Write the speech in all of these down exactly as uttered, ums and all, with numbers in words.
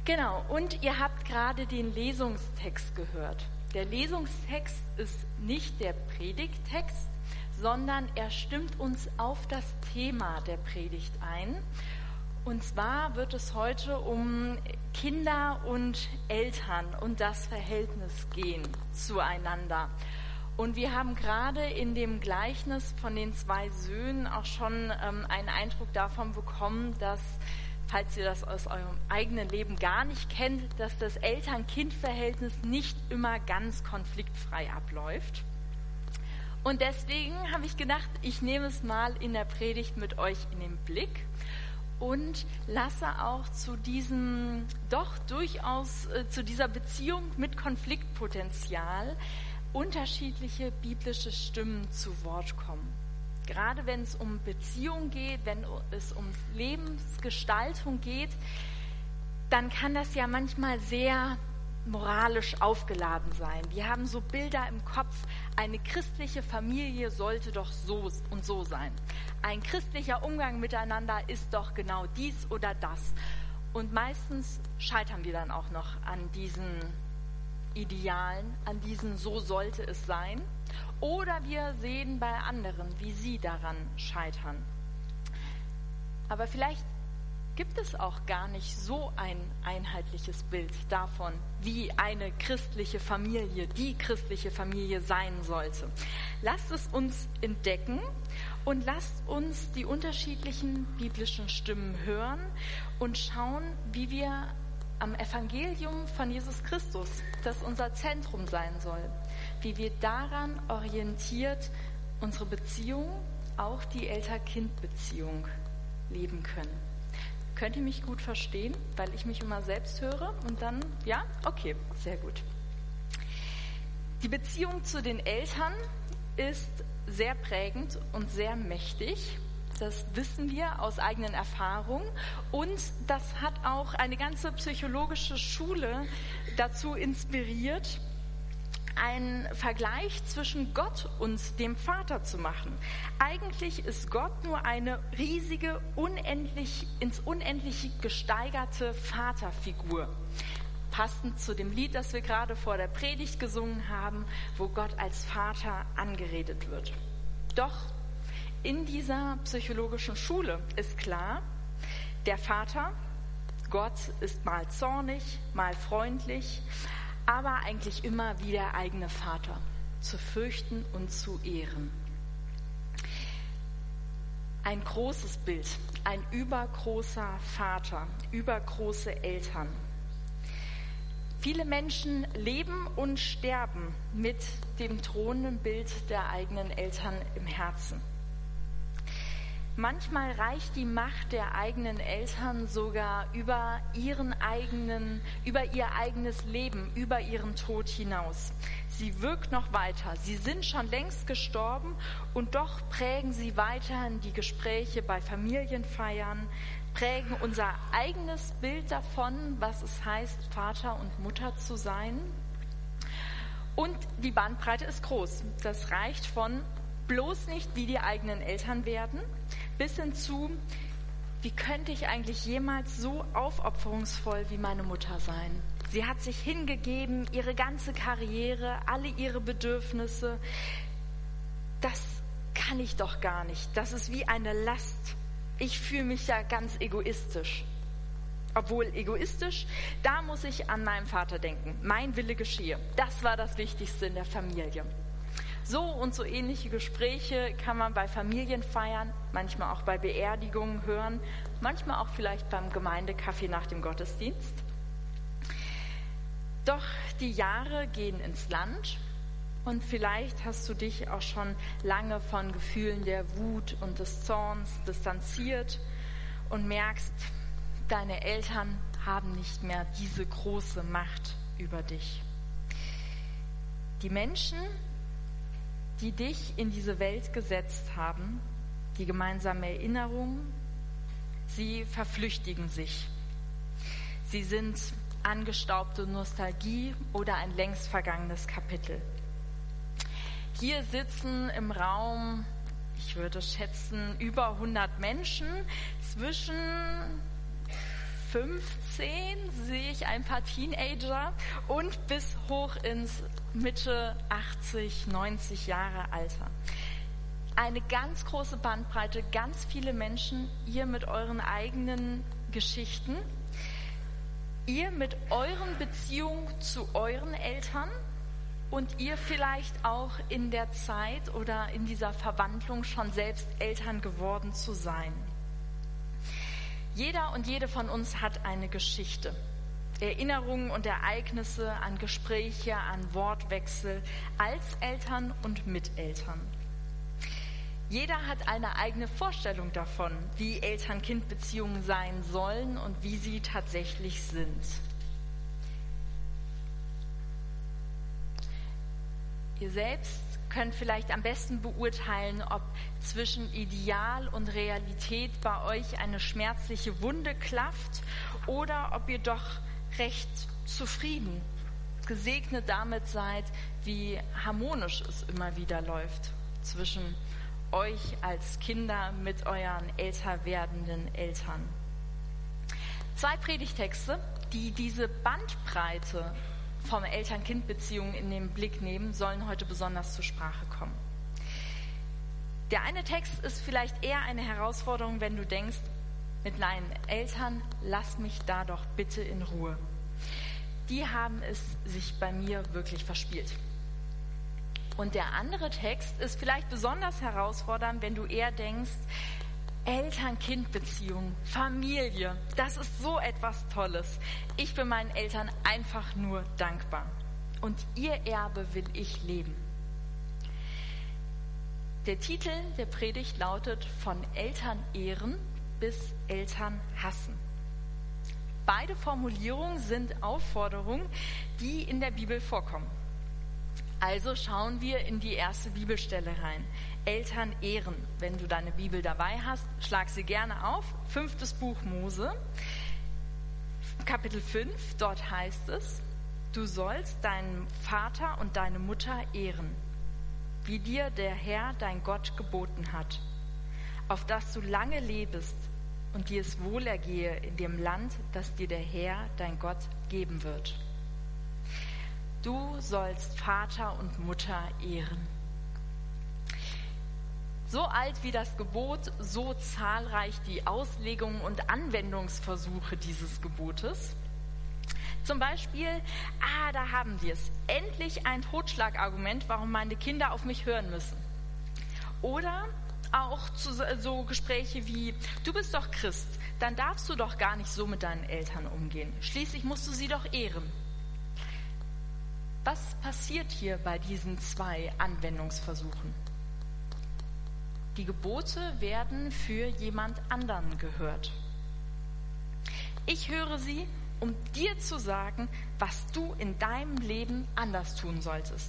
Genau, und ihr habt gerade den Lesungstext gehört. Der Lesungstext ist nicht der Predigttext, sondern er stimmt uns auf das Thema der Predigt ein. Und zwar wird es heute um Kinder und Eltern und das Verhältnis gehen zueinander. Und wir haben gerade in dem Gleichnis von den zwei Söhnen auch schon ähm, einen Eindruck davon bekommen, dass, falls ihr das aus eurem eigenen Leben gar nicht kennt, dass das Eltern-Kind-Verhältnis nicht immer ganz konfliktfrei abläuft. Und deswegen habe ich gedacht, ich nehme es mal in der Predigt mit euch in den Blick und lasse auch zu diesem, doch durchaus äh, zu dieser Beziehung mit Konfliktpotenzial unterschiedliche biblische Stimmen zu Wort kommen. Gerade wenn es um Beziehung geht, wenn es um Lebensgestaltung geht, dann kann das ja manchmal sehr moralisch aufgeladen sein. Wir haben so Bilder im Kopf, eine christliche Familie sollte doch so und so sein. Ein christlicher Umgang miteinander ist doch genau dies oder das. Und meistens scheitern wir dann auch noch an diesen Idealen, an diesen so sollte es sein. Oder wir sehen bei anderen, wie sie daran scheitern. Aber vielleicht gibt es auch gar nicht so ein einheitliches Bild davon, wie eine christliche Familie, die christliche Familie sein sollte. Lasst es uns entdecken und lasst uns die unterschiedlichen biblischen Stimmen hören und schauen, wie wir am Evangelium von Jesus Christus, das unser Zentrum sein soll, wie wir daran orientiert unsere Beziehung, auch die Elter-Kind-Beziehung, leben können. Könnt ihr mich gut verstehen, weil ich mich immer selbst höre und dann, ja, okay, sehr gut. Die Beziehung zu den Eltern ist sehr prägend und sehr mächtig. Das wissen wir aus eigenen Erfahrungen und das hat auch eine ganze psychologische Schule dazu inspiriert, einen Vergleich zwischen Gott und dem Vater zu machen. Eigentlich ist Gott nur eine riesige, unendlich, ins Unendliche gesteigerte Vaterfigur. Passend zu dem Lied, das wir gerade vor der Predigt gesungen haben, wo Gott als Vater angeredet wird. Doch in dieser psychologischen Schule ist klar, der Vater, Gott, ist mal zornig, mal freundlich, aber eigentlich immer wie der eigene Vater, zu fürchten und zu ehren. Ein großes Bild, ein übergroßer Vater, übergroße Eltern. Viele Menschen leben und sterben mit dem thronenden Bild der eigenen Eltern im Herzen. Manchmal reicht die Macht der eigenen Eltern sogar über ihren eigenen, über ihr eigenes Leben, über ihren Tod hinaus. Sie wirkt noch weiter. Sie sind schon längst gestorben und doch prägen sie weiterhin die Gespräche bei Familienfeiern, prägen unser eigenes Bild davon, was es heißt, Vater und Mutter zu sein. Und die Bandbreite ist groß. Das reicht von bloß nicht wie die eigenen Eltern werden, bis hin zu, wie könnte ich eigentlich jemals so aufopferungsvoll wie meine Mutter sein? Sie hat sich hingegeben, ihre ganze Karriere, alle ihre Bedürfnisse. Das kann ich doch gar nicht. Das ist wie eine Last. Ich fühle mich ja ganz egoistisch. Obwohl egoistisch, da muss ich an meinen Vater denken. Mein Wille geschehe. Das war das Wichtigste in der Familie. So und so ähnliche Gespräche kann man bei Familienfeiern, manchmal auch bei Beerdigungen hören, manchmal auch vielleicht beim Gemeindekaffee nach dem Gottesdienst. Doch die Jahre gehen ins Land und vielleicht hast du dich auch schon lange von Gefühlen der Wut und des Zorns distanziert und merkst, deine Eltern haben nicht mehr diese große Macht über dich. Die Menschen, die dich in diese Welt gesetzt haben, die gemeinsame Erinnerung, sie verflüchtigen sich. Sie sind angestaubte Nostalgie oder ein längst vergangenes Kapitel. Hier sitzen im Raum, ich würde schätzen, über hundert Menschen zwischen fünfzehn sehe ich ein paar Teenager und bis hoch ins Mitte achtzig, neunzig Jahre Alter. Eine ganz große Bandbreite, ganz viele Menschen, ihr mit euren eigenen Geschichten, ihr mit euren Beziehungen zu euren Eltern und ihr vielleicht auch in der Zeit oder in dieser Verwandlung schon selbst Eltern geworden zu sein. Jeder und jede von uns hat eine Geschichte. Erinnerungen und Ereignisse an Gespräche, an Wortwechsel als Eltern und Miteltern. Jeder hat eine eigene Vorstellung davon, wie Eltern-Kind-Beziehungen sein sollen und wie sie tatsächlich sind. Ihr selbst könnt vielleicht am besten beurteilen, ob zwischen Ideal und Realität bei euch eine schmerzliche Wunde klafft oder ob ihr doch recht zufrieden, gesegnet damit seid, wie harmonisch es immer wieder läuft zwischen euch als Kinder mit euren älter werdenden Eltern. Zwei Predigtexte, die diese Bandbreite vom Eltern-Kind-Beziehungen in den Blick nehmen, sollen heute besonders zur Sprache kommen. Der eine Text ist vielleicht eher eine Herausforderung, wenn du denkst, mit meinen Eltern, lass mich da doch bitte in Ruhe. Die haben es sich bei mir wirklich verspielt. Und der andere Text ist vielleicht besonders herausfordernd, wenn du eher denkst, Eltern-Kind-Beziehung, Familie, das ist so etwas Tolles. Ich bin meinen Eltern einfach nur dankbar. Und ihr Erbe will ich leben. Der Titel der Predigt lautet Von Eltern ehren bis Eltern hassen. Beide Formulierungen sind Aufforderungen, die in der Bibel vorkommen. Also schauen wir in die erste Bibelstelle rein. Eltern ehren. Wenn du deine Bibel dabei hast, schlag sie gerne auf. Fünftes Buch Mose, Kapitel fünf, dort heißt es, du sollst deinen Vater und deine Mutter ehren, wie dir der Herr, dein Gott, geboten hat, auf dass du lange lebst und dir es wohlergehe in dem Land, das dir der Herr, dein Gott, geben wird. Du sollst Vater und Mutter ehren. So alt wie das Gebot, so zahlreich die Auslegungen und Anwendungsversuche dieses Gebotes. Zum Beispiel, ah, da haben wir es, endlich ein Totschlagargument, warum meine Kinder auf mich hören müssen. Oder auch zu so Gespräche wie, du bist doch Christ, dann darfst du doch gar nicht so mit deinen Eltern umgehen. Schließlich musst du sie doch ehren. Was passiert hier bei diesen zwei Anwendungsversuchen? Die Gebote werden für jemand anderen gehört. Ich höre sie, um dir zu sagen, was du in deinem Leben anders tun solltest.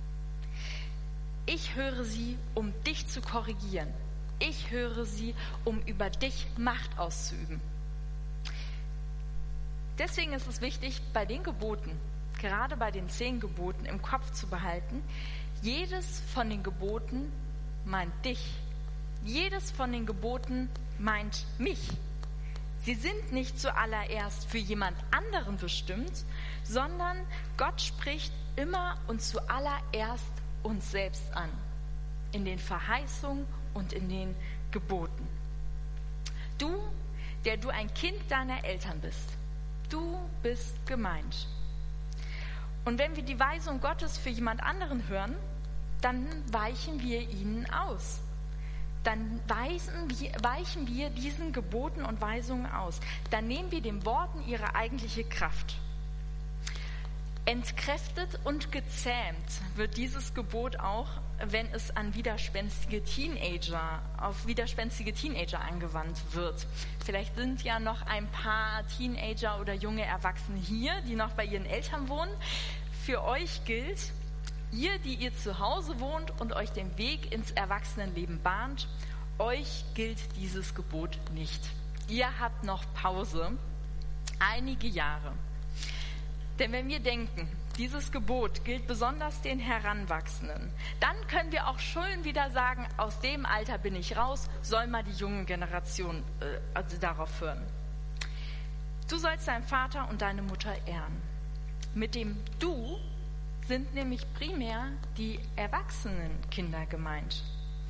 Ich höre sie, um dich zu korrigieren. Ich höre sie, um über dich Macht auszuüben. Deswegen ist es wichtig, bei den Geboten, gerade bei den zehn Geboten im Kopf zu behalten, jedes von den Geboten meint dich. Jedes von den Geboten meint mich. Sie sind nicht zuallererst für jemand anderen bestimmt, sondern Gott spricht immer und zuallererst uns selbst an. In den Verheißungen und in den Geboten. Du, der du ein Kind deiner Eltern bist, du bist gemeint. Und wenn wir die Weisung Gottes für jemand anderen hören, dann weichen wir ihnen aus. Dann weisen wir, weichen wir diesen Geboten und Weisungen aus. Dann nehmen wir den Worten ihre eigentliche Kraft. Entkräftet und gezähmt wird dieses Gebot auch, wenn es an widerspenstige Teenager, auf widerspenstige Teenager angewandt wird. Vielleicht sind ja noch ein paar Teenager oder junge Erwachsene hier, die noch bei ihren Eltern wohnen. Für euch gilt, ihr, die ihr zu Hause wohnt und euch den Weg ins Erwachsenenleben bahnt, euch gilt dieses Gebot nicht. Ihr habt noch Pause, einige Jahre. Denn wenn wir denken, dieses Gebot gilt besonders den Heranwachsenden, dann können wir auch schön wieder sagen, aus dem Alter bin ich raus, soll mal die junge Generation äh, also darauf hören. Du sollst deinen Vater und deine Mutter ehren. Mit dem Du sind nämlich primär die erwachsenen Kinder gemeint.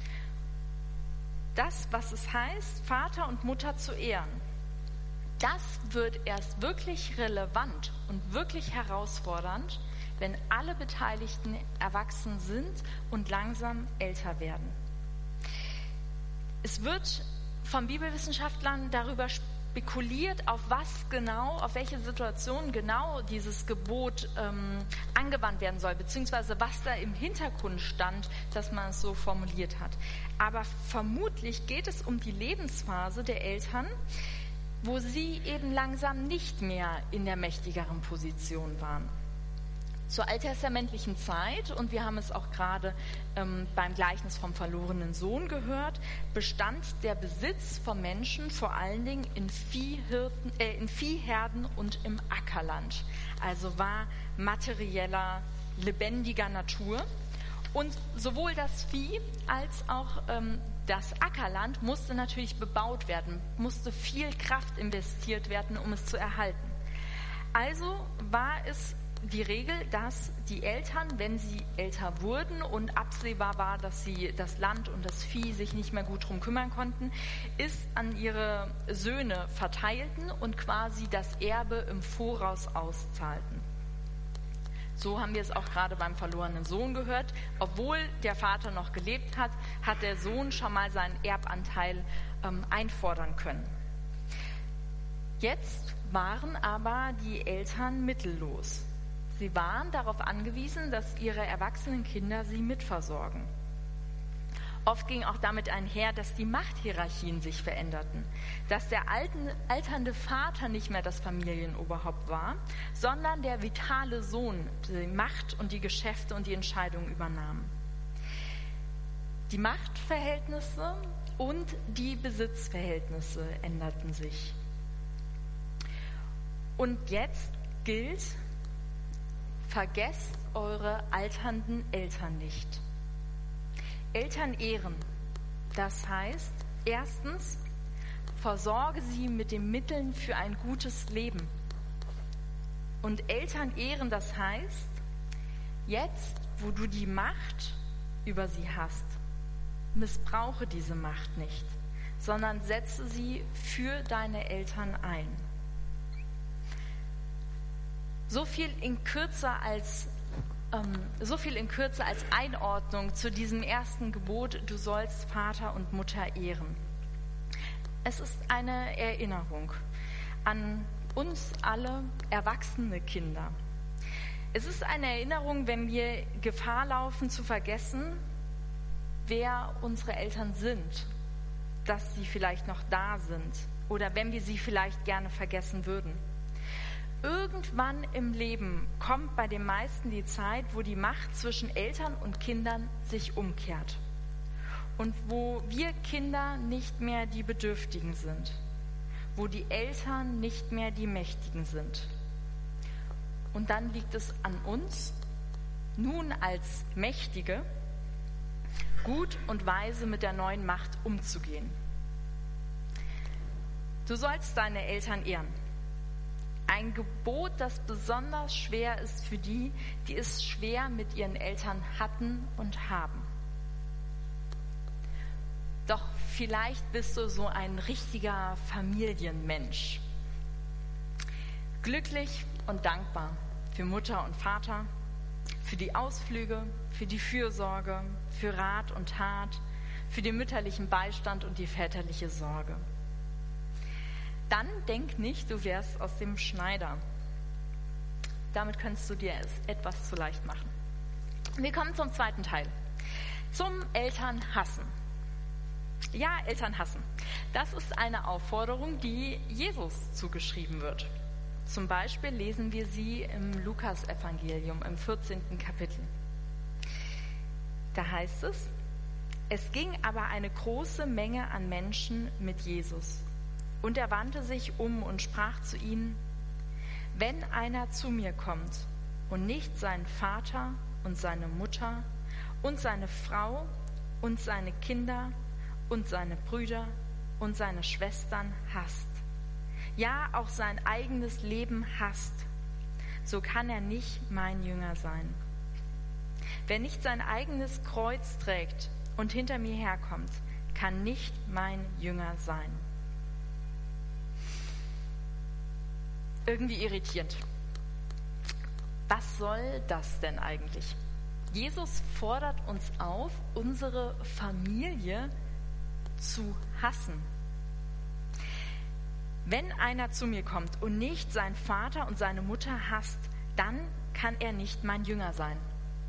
Das, was es heißt, Vater und Mutter zu ehren, das wird erst wirklich relevant und wirklich herausfordernd, wenn alle Beteiligten erwachsen sind und langsam älter werden. Es wird von Bibelwissenschaftlern darüber spekuliert, auf was genau, auf welche Situation genau dieses Gebot ähm, angewandt werden soll, beziehungsweise was da im Hintergrund stand, dass man es so formuliert hat. Aber vermutlich geht es um die Lebensphase der Eltern, wo sie eben langsam nicht mehr in der mächtigeren Position waren. Zur alttestamentlichen Zeit, und wir haben es auch gerade ähm, beim Gleichnis vom verlorenen Sohn gehört, bestand der Besitz von Menschen vor allen Dingen in, Viehhirten, äh, in Viehherden und im Ackerland. Also war materieller, lebendiger Natur. Und sowohl das Vieh als auch ähm, das Ackerland musste natürlich bebaut werden, musste viel Kraft investiert werden, um es zu erhalten. Also war es die Regel, dass die Eltern, wenn sie älter wurden und absehbar war, dass sie das Land und das Vieh sich nicht mehr gut drum kümmern konnten, es an ihre Söhne verteilten und quasi das Erbe im Voraus auszahlten. So haben wir es auch gerade beim verlorenen Sohn gehört. Obwohl der Vater noch gelebt hat, hat der Sohn schon mal seinen Erbanteil ähm, einfordern können. Jetzt waren aber die Eltern mittellos. Sie waren darauf angewiesen, dass ihre erwachsenen Kinder sie mitversorgen. Oft ging auch damit einher, dass die Machthierarchien sich veränderten, dass der alten, alternde Vater nicht mehr das Familienoberhaupt war, sondern der vitale Sohn die Macht und die Geschäfte und die Entscheidungen übernahm. Die Machtverhältnisse und die Besitzverhältnisse änderten sich. Und jetzt gilt: Vergesst eure alternden Eltern nicht. Eltern ehren, das heißt, erstens, versorge sie mit den Mitteln für ein gutes Leben. Und Eltern ehren, das heißt, jetzt, wo du die Macht über sie hast, missbrauche diese Macht nicht, sondern setze sie für deine Eltern ein. So viel in Kürze als ähm, so viel in Kürze als Einordnung zu diesem ersten Gebot: Du sollst Vater und Mutter ehren. Es ist eine Erinnerung an uns alle erwachsene Kinder. Es ist eine Erinnerung, wenn wir Gefahr laufen zu vergessen, wer unsere Eltern sind, dass sie vielleicht noch da sind oder wenn wir sie vielleicht gerne vergessen würden. Irgendwann im Leben kommt bei den meisten die Zeit, wo die Macht zwischen Eltern und Kindern sich umkehrt und wo wir Kinder nicht mehr die Bedürftigen sind, wo die Eltern nicht mehr die Mächtigen sind. Und dann liegt es an uns, nun als Mächtige, gut und weise mit der neuen Macht umzugehen. Du sollst deine Eltern ehren. Ein Gebot, das besonders schwer ist für die, die es schwer mit ihren Eltern hatten und haben. Doch vielleicht bist du so ein richtiger Familienmensch. Glücklich und dankbar für Mutter und Vater, für die Ausflüge, für die Fürsorge, für Rat und Tat, für den mütterlichen Beistand und die väterliche Sorge. Dann denk nicht, du wärst aus dem Schneider. Damit könntest du dir es etwas zu leicht machen. Wir kommen zum zweiten Teil. Zum Elternhassen. Ja, Elternhassen. Das ist eine Aufforderung, die Jesus zugeschrieben wird. Zum Beispiel lesen wir sie im Lukas-Evangelium im vierzehnten Kapitel. Da heißt es: Es ging aber eine große Menge an Menschen mit Jesus. Und er wandte sich um und sprach zu ihnen: Wenn einer zu mir kommt und nicht seinen Vater und seine Mutter und seine Frau und seine Kinder und seine Brüder und seine Schwestern hasst, ja auch sein eigenes Leben hasst, so kann er nicht mein Jünger sein. Wer nicht sein eigenes Kreuz trägt und hinter mir herkommt, kann nicht mein Jünger sein. Irgendwie irritierend. Was soll das denn eigentlich? Jesus fordert uns auf, unsere Familie zu hassen. Wenn einer zu mir kommt und nicht seinen Vater und seine Mutter hasst, dann kann er nicht mein Jünger sein.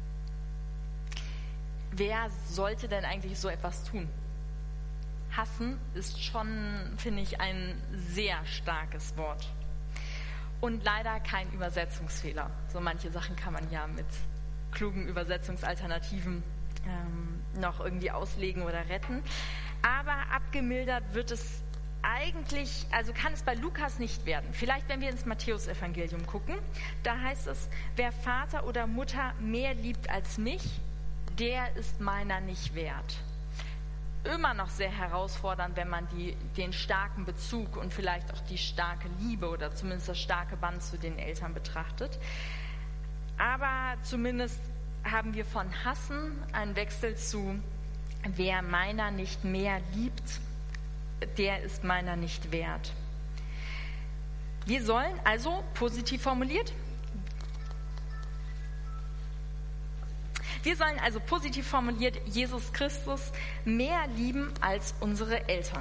Wer sollte denn eigentlich so etwas tun? Hassen ist schon, finde ich, ein sehr starkes Wort. Und leider kein Übersetzungsfehler. So manche Sachen kann man ja mit klugen Übersetzungsalternativen ähm, noch irgendwie auslegen oder retten. Aber abgemildert wird es eigentlich, also kann es bei Lukas nicht werden. Vielleicht, wenn wir ins Matthäusevangelium gucken, da heißt es, wer Vater oder Mutter mehr liebt als mich, der ist meiner nicht wert. Immer noch sehr herausfordernd, wenn man die, den starken Bezug und vielleicht auch die starke Liebe oder zumindest das starke Band zu den Eltern betrachtet. Aber zumindest haben wir von Hassen einen Wechsel zu, wer meiner nicht mehr liebt, der ist meiner nicht wert. Wir sollen also, positiv formuliert, wir sollen also positiv formuliert Jesus Christus mehr lieben als unsere Eltern.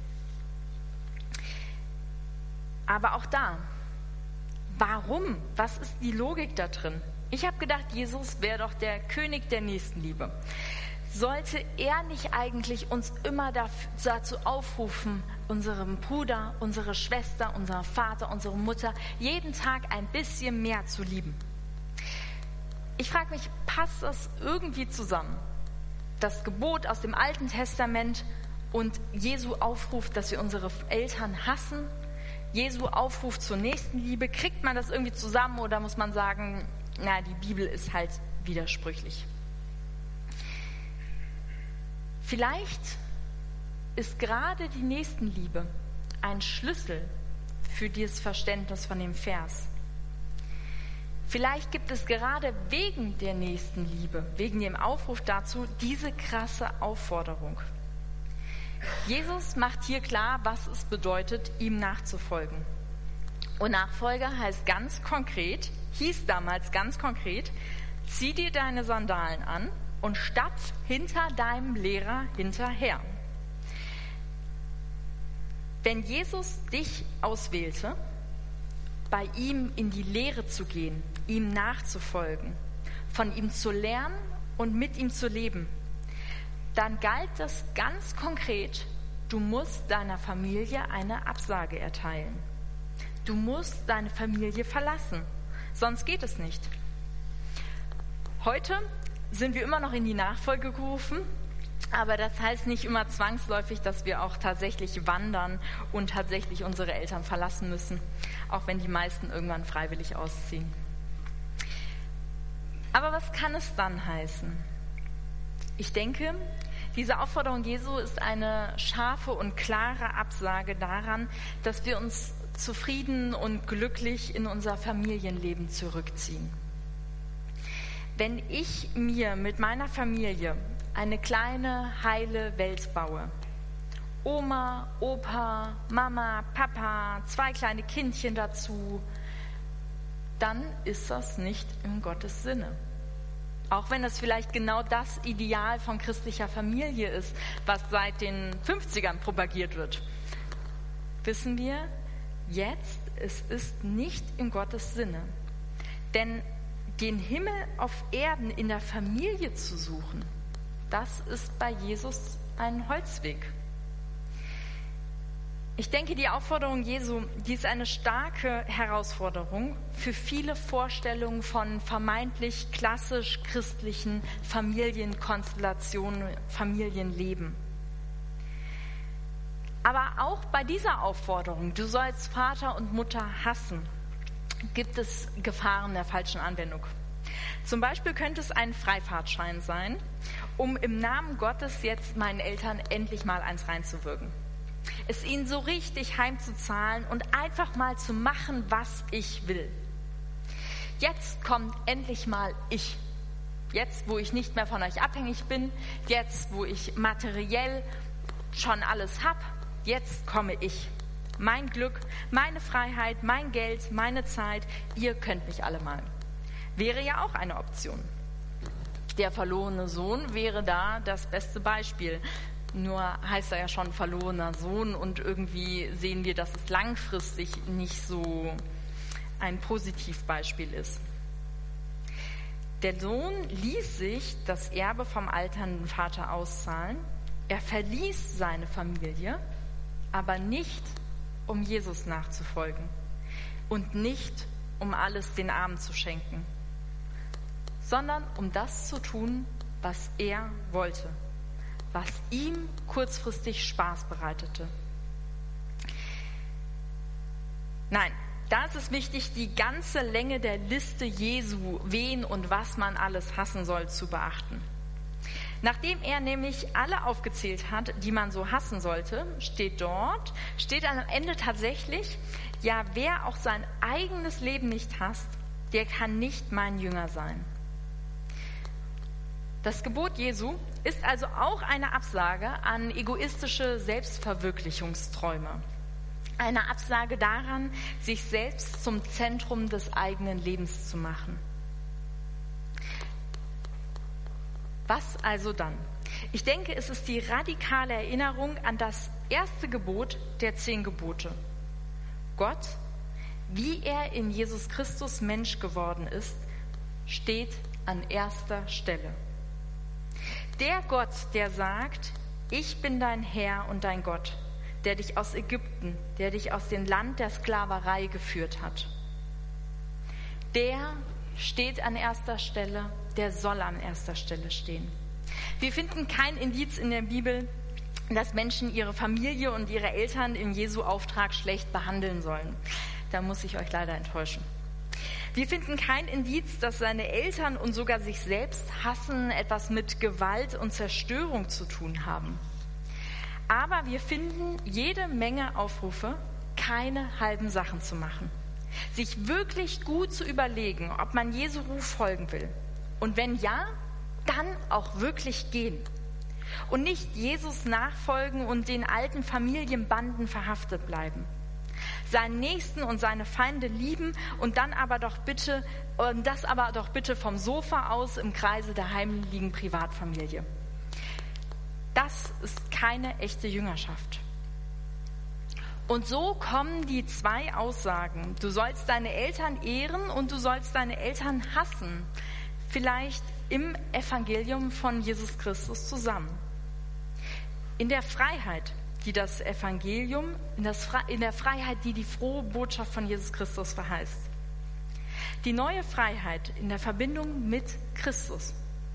Aber auch da, warum? Was ist die Logik da drin? Ich habe gedacht, Jesus wäre doch der König der Nächstenliebe. Sollte er nicht eigentlich uns immer dazu aufrufen, unserem Bruder, unsere Schwester, unseren Vater, unsere Mutter jeden Tag ein bisschen mehr zu lieben? Ich frage mich, passt das irgendwie zusammen? Das Gebot aus dem Alten Testament und Jesu Aufruf, dass wir unsere Eltern hassen, Jesu Aufruf zur Nächstenliebe, kriegt man das irgendwie zusammen oder muss man sagen, na, die Bibel ist halt widersprüchlich? Vielleicht ist gerade die Nächstenliebe ein Schlüssel für dieses Verständnis von dem Vers. Vielleicht gibt es gerade wegen der Nächstenliebe, wegen dem Aufruf dazu, diese krasse Aufforderung. Jesus macht hier klar, was es bedeutet, ihm nachzufolgen. Und Nachfolge heißt ganz konkret, hieß damals ganz konkret, zieh dir deine Sandalen an und stapf hinter deinem Lehrer hinterher. Wenn Jesus dich auswählte, bei ihm in die Lehre zu gehen, ihm nachzufolgen, von ihm zu lernen und mit ihm zu leben, dann galt das ganz konkret, du musst deiner Familie eine Absage erteilen. Du musst deine Familie verlassen, sonst geht es nicht. Heute sind wir immer noch in die Nachfolge gerufen, aber das heißt nicht immer zwangsläufig, dass wir auch tatsächlich wandern und tatsächlich unsere Eltern verlassen müssen, auch wenn die meisten irgendwann freiwillig ausziehen. Aber was kann es dann heißen? Ich denke, diese Aufforderung Jesu ist eine scharfe und klare Absage daran, dass wir uns zufrieden und glücklich in unser Familienleben zurückziehen. Wenn ich mir mit meiner Familie eine kleine, heile Welt baue, Oma, Opa, Mama, Papa, zwei kleine Kindchen dazu, dann ist das nicht in Gottes Sinne. Auch wenn es vielleicht genau das Ideal von christlicher Familie ist, was seit den fünfzigern propagiert wird, wissen wir jetzt, es ist nicht in Gottes Sinne. Denn den Himmel auf Erden in der Familie zu suchen, das ist bei Jesus ein Holzweg. Ich denke, die Aufforderung Jesu, die ist eine starke Herausforderung für viele Vorstellungen von vermeintlich klassisch christlichen Familienkonstellationen, Familienleben. Aber auch bei dieser Aufforderung, du sollst Vater und Mutter hassen, gibt es Gefahren der falschen Anwendung. Zum Beispiel könnte es ein Freifahrtschein sein, um im Namen Gottes jetzt meinen Eltern endlich mal eins reinzuwirken. es ihnen so richtig heimzuzahlen und einfach mal zu machen, was ich will. Jetzt kommt endlich mal ich. Jetzt, wo ich nicht mehr von euch abhängig bin, jetzt, wo ich materiell schon alles habe, jetzt komme ich. Mein Glück, meine Freiheit, mein Geld, meine Zeit, ihr könnt mich alle mal. Wäre ja auch eine Option. Der verlorene Sohn wäre da das beste Beispiel. Nur heißt er ja schon verlorener Sohn und irgendwie sehen wir, dass es langfristig nicht so ein Positivbeispiel ist. Der Sohn ließ sich das Erbe vom alternden Vater auszahlen. Er verließ seine Familie, aber nicht, um Jesus nachzufolgen und nicht, um alles den Armen zu schenken, sondern um das zu tun, was er wollte, was ihm kurzfristig Spaß bereitete. Nein, da ist es wichtig, die ganze Länge der Liste Jesu, wen und was man alles hassen soll, zu beachten. Nachdem er nämlich alle aufgezählt hat, die man so hassen sollte, steht dort, steht am Ende tatsächlich, ja, wer auch sein eigenes Leben nicht hasst, der kann nicht mein Jünger sein. Das Gebot Jesu ist also auch eine Absage an egoistische Selbstverwirklichungsträume. Eine Absage daran, sich selbst zum Zentrum des eigenen Lebens zu machen. Was also dann? Ich denke, es ist die radikale Erinnerung an das erste Gebot der zehn Gebote. Gott, wie er in Jesus Christus Mensch geworden ist, steht an erster Stelle. Der Gott, der sagt, ich bin dein Herr und dein Gott, der dich aus Ägypten, der dich aus dem Land der Sklaverei geführt hat. Der steht an erster Stelle, der soll an erster Stelle stehen. Wir finden kein Indiz in der Bibel, dass Menschen ihre Familie und ihre Eltern in Jesu Auftrag schlecht behandeln sollen. Da muss ich euch leider enttäuschen. Wir finden kein Indiz, dass seine Eltern und sogar sich selbst hassen, etwas mit Gewalt und Zerstörung zu tun haben. Aber wir finden jede Menge Aufrufe, keine halben Sachen zu machen. Sich wirklich gut zu überlegen, ob man Jesu Ruf folgen will. Und wenn ja, dann auch wirklich gehen. Und nicht Jesus nachfolgen und den alten Familienbanden verhaftet bleiben. Seinen Nächsten und seine Feinde lieben und dann aber doch bitte, und das aber doch bitte vom Sofa aus im Kreise der heimlichen Privatfamilie. Das ist keine echte Jüngerschaft. Und so kommen die zwei Aussagen. Du sollst deine Eltern ehren und du sollst deine Eltern hassen. Vielleicht im Evangelium von Jesus Christus zusammen. In der Freiheit, die das Evangelium, in, das, in der Freiheit, die die frohe Botschaft von Jesus Christus verheißt. Die neue Freiheit in der Verbindung mit Christus.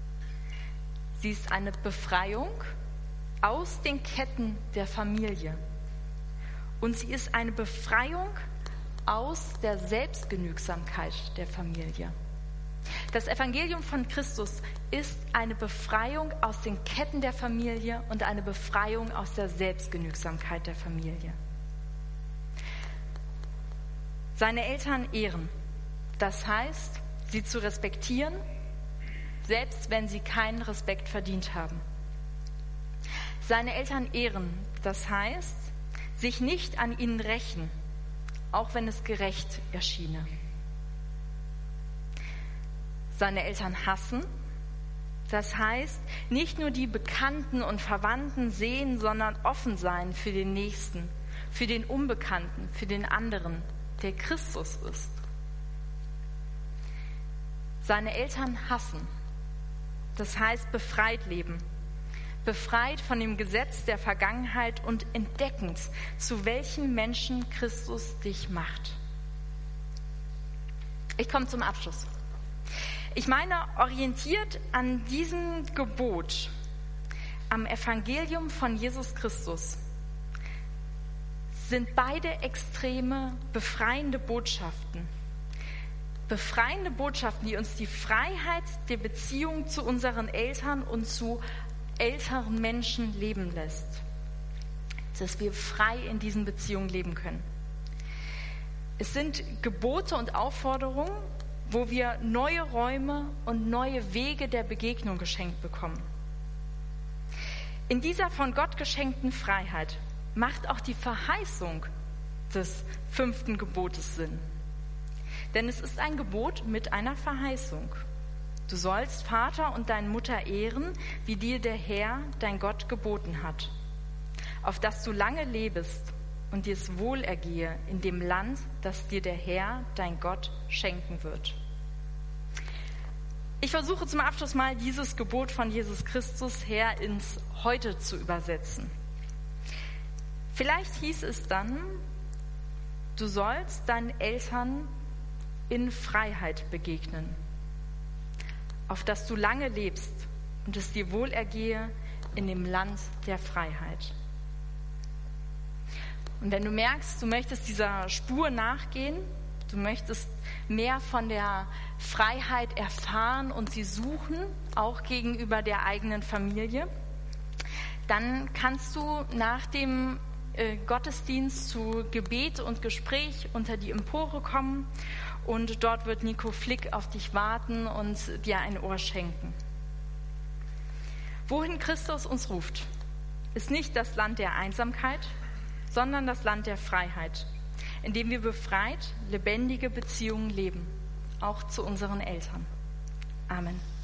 Sie ist eine Befreiung aus den Ketten der Familie. Und sie ist eine Befreiung aus der Selbstgenügsamkeit der Familie. Das Evangelium von Christus ist eine Befreiung aus den Ketten der Familie und eine Befreiung aus der Selbstgenügsamkeit der Familie. Seine Eltern ehren, das heißt, sie zu respektieren, selbst wenn sie keinen Respekt verdient haben. Seine Eltern ehren, das heißt, sich nicht an ihnen rächen, auch wenn es gerecht erschiene. Seine Eltern hassen, das heißt, nicht nur die Bekannten und Verwandten sehen, sondern offen sein für den Nächsten, für den Unbekannten, für den anderen, der Christus ist. Seine Eltern hassen, das heißt befreit leben, befreit von dem Gesetz der Vergangenheit und entdeckend, zu welchen Menschen Christus dich macht. Ich komme zum Abschluss. Ich meine, orientiert an diesem Gebot, am Evangelium von Jesus Christus, sind beide Extreme befreiende Botschaften. Befreiende Botschaften, die uns die Freiheit der Beziehung zu unseren Eltern und zu älteren Menschen leben lässt. dass wir frei in diesen Beziehungen leben können. Es sind Gebote und Aufforderungen, wo wir neue Räume und neue Wege der Begegnung geschenkt bekommen. In dieser von Gott geschenkten Freiheit macht auch die Verheißung des fünften Gebotes Sinn. Denn es ist ein Gebot mit einer Verheißung. Du sollst Vater und deine Mutter ehren, wie dir der Herr, dein Gott, geboten hat, auf dass du lange lebest und dir es wohl ergehe in dem Land, das dir der Herr, dein Gott, schenken wird. Ich versuche zum Abschluss mal dieses Gebot von Jesus Christus her ins Heute zu übersetzen. Vielleicht hieß es dann, du sollst deinen Eltern in Freiheit begegnen, auf dass du lange lebst und es dir wohl ergehe in dem Land der Freiheit. Und wenn du merkst, du möchtest dieser Spur nachgehen, du möchtest mehr von der Freiheit erfahren und sie suchen, auch gegenüber der eigenen Familie, dann kannst du nach dem äh, Gottesdienst zu Gebet und Gespräch unter die Empore kommen und dort wird Nico Flick auf dich warten und dir ein Ohr schenken. Wohin Christus uns ruft, ist nicht das Land der Einsamkeit, sondern das Land der Freiheit, in dem wir befreit, lebendige Beziehungen leben, auch zu unseren Eltern. Amen.